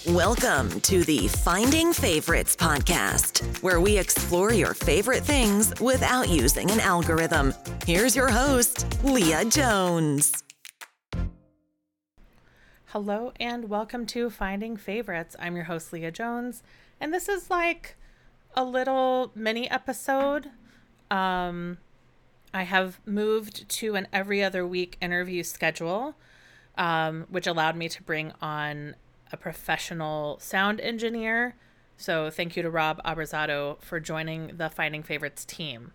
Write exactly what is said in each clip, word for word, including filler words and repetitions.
Welcome to the Finding Favorites podcast, where we explore your favorite things without using an algorithm. Here's your host, Leah Jones. Hello and welcome to Finding Favorites. I'm your host, Leah Jones, and this is like a little mini episode. Um, I have moved to an every other week interview schedule, um, which allowed me to bring on a professional sound engineer. So thank you to Rob Abrazato for joining the Finding Favorites team.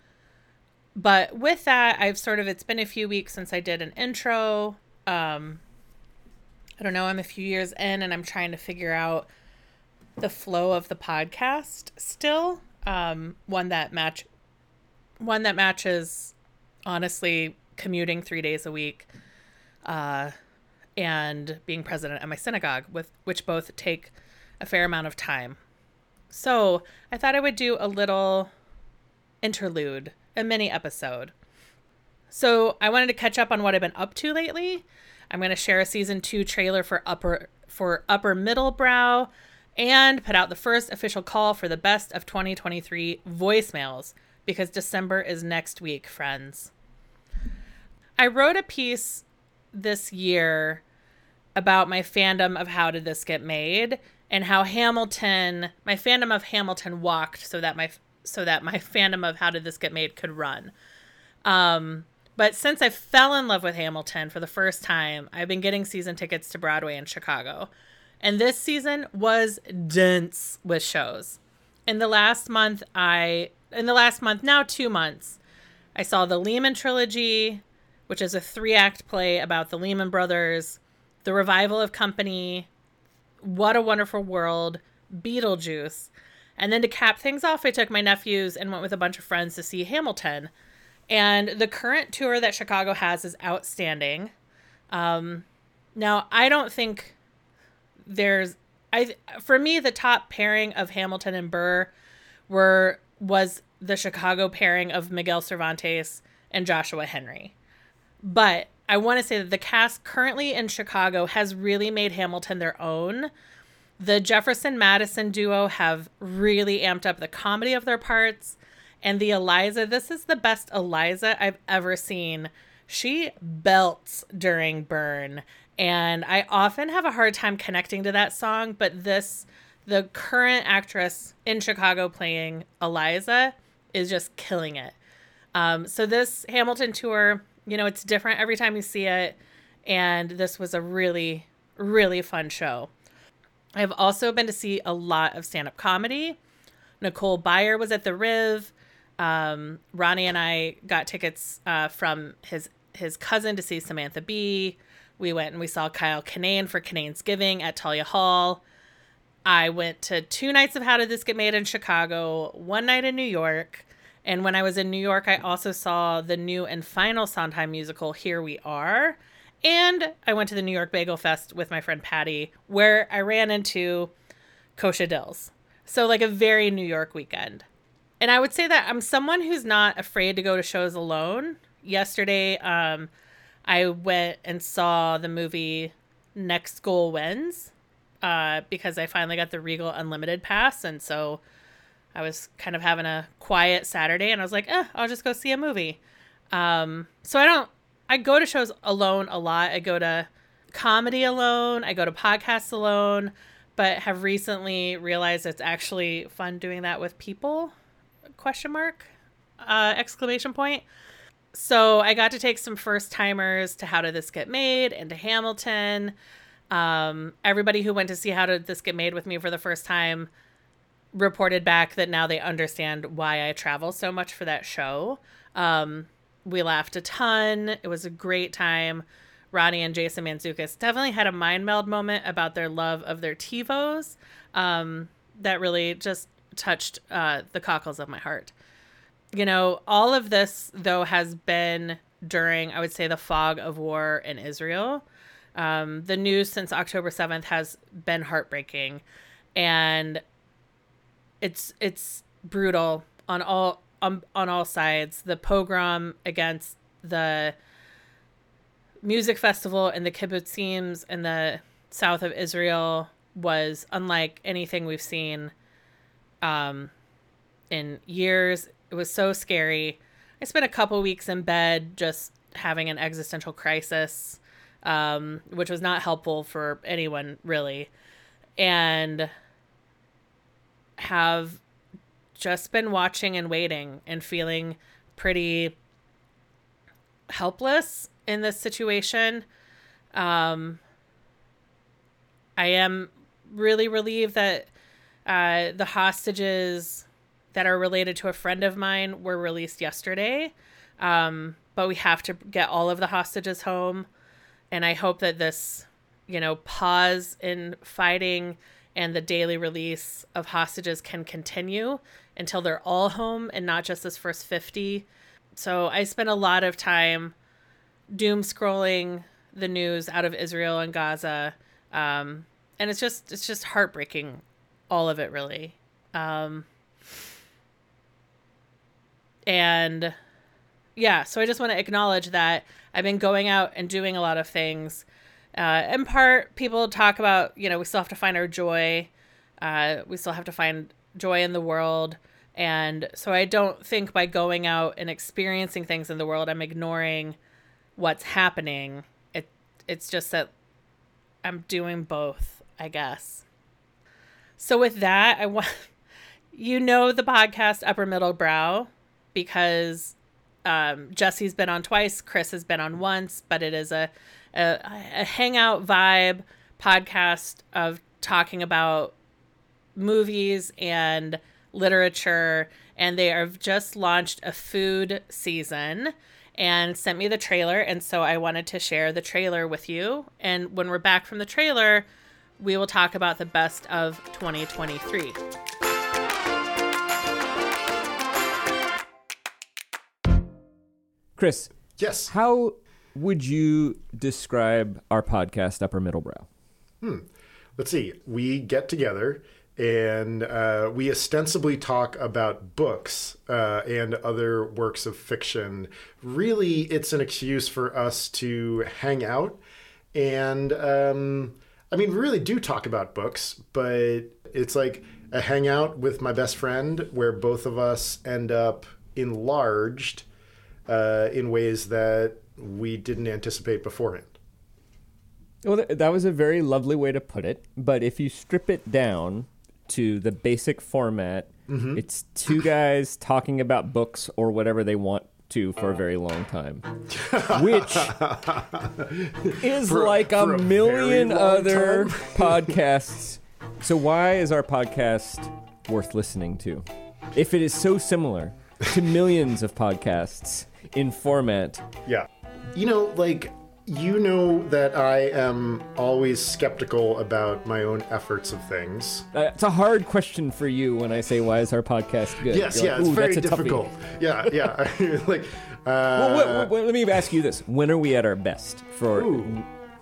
But with that, I've sort of, it's been a few weeks since I did an intro. Um, I don't know, I'm a few years in and I'm trying to figure out the flow of the podcast still. Um, one that match, one that matches, honestly, commuting three days a week, uh, and being president at my synagogue, with which both take a fair amount of time. So I thought I would do a little interlude, a mini episode. So I wanted to catch up on what I've been up to lately. I'm going to share a season two trailer for upper for upper middle brow, and put out the first official call for the best of twenty twenty-three voicemails, because December is next week, friends. I wrote a piece this year about my fandom of How Did This Get Made, and how Hamilton, my fandom of Hamilton walked so that my so that my fandom of How Did This Get Made could run. Um, but since I fell in love with Hamilton for the first time, I've been getting season tickets to Broadway in Chicago. And this season was dense with shows. In the last month, I in the last month, now two months, I saw the Lehman Trilogy, which is a three-act play about the Lehman Brothers, the revival of Company, What a Wonderful World, Beetlejuice. And then to cap things off, I took my nephews and went with a bunch of friends to see Hamilton. And the current tour that Chicago has is outstanding. Um, now, I don't think there's... I For me, the top pairing of Hamilton and Burr were was the Chicago pairing of Miguel Cervantes and Joshua Henry. But I want to say that the cast currently in Chicago has really made Hamilton their own. The Jefferson-Madison duo have really amped up the comedy of their parts. And the Eliza, this is the best Eliza I've ever seen. She belts during Burn. And I often have a hard time connecting to that song. But this, the current actress in Chicago playing Eliza is just killing it. Um, so this Hamilton tour... You know, it's different every time you see it. And this was a really, really fun show. I've also been to see a lot of stand-up comedy. Nicole Byer was at the Riv. Um, Ronnie and I got tickets uh, from his his cousin to see Samantha Bee. We went and we saw Kyle Kinane for Kinane's Giving at Talia Hall. I went to two nights of How Did This Get Made in Chicago, one night in New York. And when I was in New York, I also saw the new and final Sondheim musical, Here We Are. And I went to the New York Bagel Fest with my friend Patty, where I ran into Kosha Dills. So like a very New York weekend. And I would say that I'm someone who's not afraid to go to shows alone. Yesterday, um, I went and saw the movie Next Goal Wins, uh, because I finally got the Regal Unlimited pass. And so I was kind of having a quiet Saturday and I was like, eh, I'll just go see a movie. Um, so I don't, I go to shows alone a lot. I go to comedy alone. I go to podcasts alone, but have recently realized it's actually fun doing that with people, question mark, uh, exclamation point. So I got to take some first timers to How Did This Get Made and to Hamilton. Um, everybody who went to see How Did This Get Made with me for the first time reported back that now they understand why I travel so much for that show. Um, we laughed a ton. It was a great time. Ronnie and Jason Mantzoukas definitely had a mind meld moment about their love of their TiVos. Um, that really just touched uh, the cockles of my heart. You know, all of this, though, has been during, I would say, the fog of war in Israel. Um, the news since October seventh has been heartbreaking. And It's it's brutal on all on, on all sides. The pogrom against the music festival and the kibbutzim in the south of Israel was unlike anything we've seen um, in years. It was so scary. I spent a couple weeks in bed just having an existential crisis, um, which was not helpful for anyone, really. And have just been watching and waiting and feeling pretty helpless in this situation. Um, I am really relieved that uh, the hostages that are related to a friend of mine were released yesterday. Um, but we have to get all of the hostages home. And I hope that this, you know, pause in fighting and the daily release of hostages can continue until they're all home and not just this first fifty. So I spent a lot of time doom scrolling the news out of Israel and Gaza. Um, and it's just, it's just heartbreaking. All of it, really. Um, and yeah, so I just want to acknowledge that I've been going out and doing a lot of things. Uh, in part, people talk about, you know, we still have to find our joy. Uh, we still have to find joy in the world. And so I don't think by going out and experiencing things in the world, I'm ignoring what's happening. It It's just that I'm doing both, I guess. So with that, I want, you know, the podcast Upper Middle Brow, because um, Jesse's been on twice, Chris has been on once, but it is a, a, a hangout vibe podcast of talking about movies and literature. And they have just launched a food season and sent me the trailer. And so I wanted to share the trailer with you. And when we're back from the trailer, we will talk about the best of twenty twenty-three. Chris. Yes. How would you describe our podcast, Upper Middle Brow? Hmm. Let's see. We get together and uh, we ostensibly talk about books uh, and other works of fiction. Really, it's an excuse for us to hang out. And, um, I mean, we really do talk about books, but it's like a hangout with my best friend where both of us end up enlarged uh, in ways that we didn't anticipate beforehand. Well, th- that was a very lovely way to put it. But if you strip it down to the basic format, mm-hmm. it's two guys talking about books or whatever they want to for a very long time, which is for, like a, a million other podcasts. So why is our podcast worth listening to? If it is so similar to millions of podcasts in format. Yeah. You know, like, you know that I am always skeptical about my own efforts of things. Uh, it's a hard question for you when I say, why is our podcast good? Yes, You're yeah, like, it's very that's a difficult. toughie. Yeah, yeah. like, uh, well, what, what, what, let me ask you this. When are we at our best? For ooh.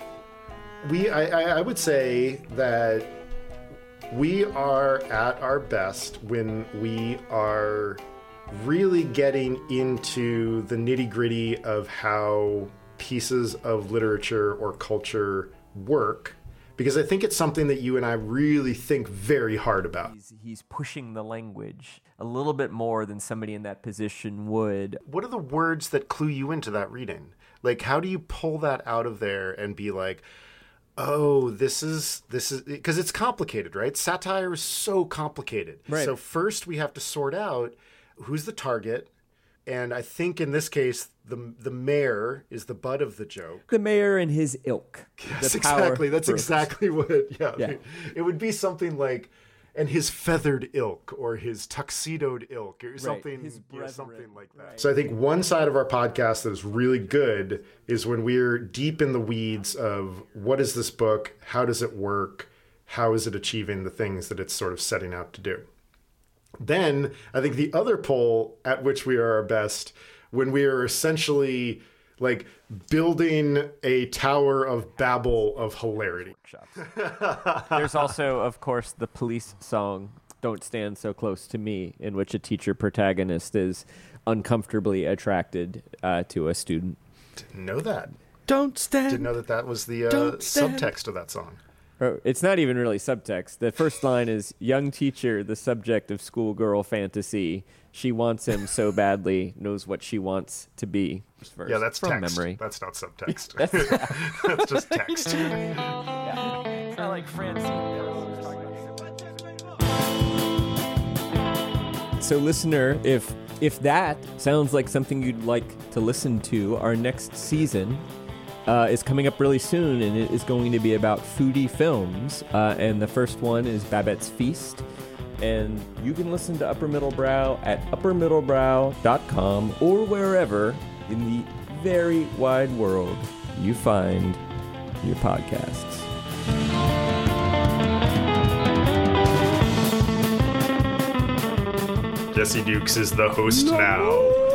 We, I, I, I would say that we are at our best when we are really getting into the nitty-gritty of how pieces of literature or culture work, because I think it's something that you and I really think very hard about. He's, he's pushing the language a little bit more than somebody in that position would. What are the words that clue you into that reading? Like, how do you pull that out of there and be like, oh, this is, this is, because it's complicated, right? Satire is so complicated. Right. So first we have to sort out who's the target. And I think in this case, the the mayor is the butt of the joke. The mayor and his ilk. Yes, exactly. That's brokers. exactly what, yeah. yeah. It would be something like, and his feathered ilk or his tuxedoed ilk or something, His you know, something like that. Right. So I think one side of our podcast that is really good is when we're deep in the weeds of what is this book? How does it work? How is it achieving the things that it's sort of setting out to do? Then I think the other pole at which we are our best, when we are essentially like building a Tower of Babel of hilarity. There's also, of course, the police song, Don't Stand So Close to Me, in which a teacher protagonist is uncomfortably attracted uh, to a student. Didn't know that. Don't stand. Didn't know that that was the uh, Don't stand. subtext of that song. Or it's not even really subtext. The first line is, young teacher, the subject of schoolgirl fantasy. She wants him so badly, knows what she wants to be. First, yeah, that's from text. memory. That's not subtext. that's, that's just text. yeah. It's not like Francine. So listener, if if that sounds like something you'd like to listen to, our next season uh, is coming up really soon, and it is going to be about foodie films. Uh, and the first one is Babette's Feast. And you can listen to Upper Middle Brow at upper middle brow dot com or wherever in the very wide world you find your podcasts. Jesse Dukes is the host no, now.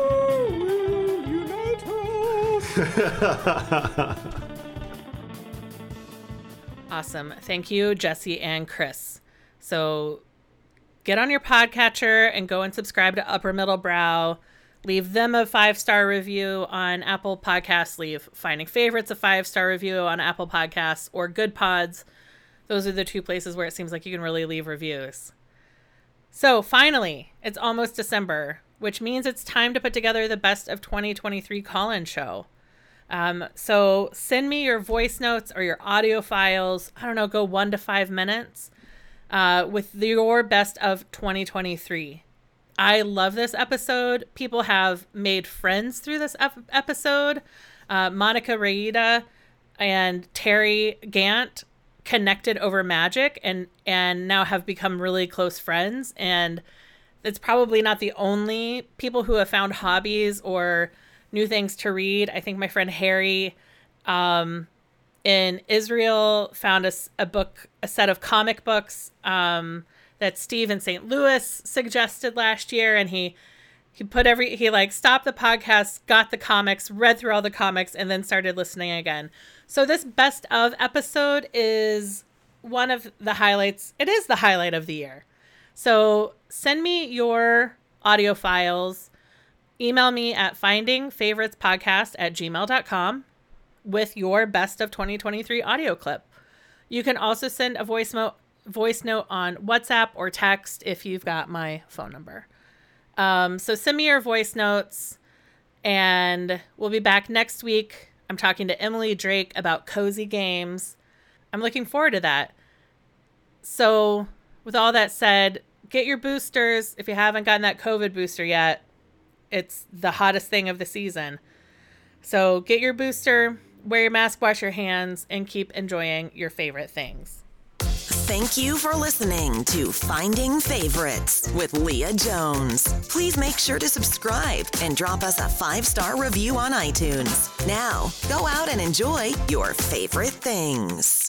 Awesome. Thank you, Jesse and Chris. So get on your podcatcher and go and subscribe to Upper Middle Brow. Leave them a five-star review on Apple Podcasts. Leave Finding Favorites a five-star review on Apple Podcasts or Good Pods. Those are the two places where it seems like you can really leave reviews. So finally, it's almost December, which means it's time to put together the best of twenty twenty-three call-in show. Um, so send me your voice notes or your audio files. I don't know, go one to five minutes uh, with your best of twenty twenty-three. I love this episode. People have made friends through this ep- episode. Uh, Monica Raida and Terry Gant connected over magic and and now have become really close friends, and it's probably not the only people who have found hobbies or new things to read. I think my friend Harry um in Israel found a, a book a set of comic books um that Steve in Saint Louis suggested last year, and he he put every he like stopped the podcast, got the comics, read through all the comics, and then started listening again. So this best of episode is one of the highlights. It is the highlight of the year. So send me your audio files. Email me at finding favorites podcast at gmail dot com with your best of twenty twenty-three audio clip. You can also send a voice, mo- voice note on WhatsApp or text if you've got my phone number. Um, so send me your voice notes, and we'll be back next week. I'm talking to Emily Drake about cozy games. I'm looking forward to that. So with all that said, get your boosters. If you haven't gotten that COVID booster yet, it's the hottest thing of the season. So get your booster, wear your mask, wash your hands, and keep enjoying your favorite things. Thank you for listening to Finding Favorites with Leah Jones. Please make sure to subscribe and drop us a five-star review on iTunes. Now, go out and enjoy your favorite things.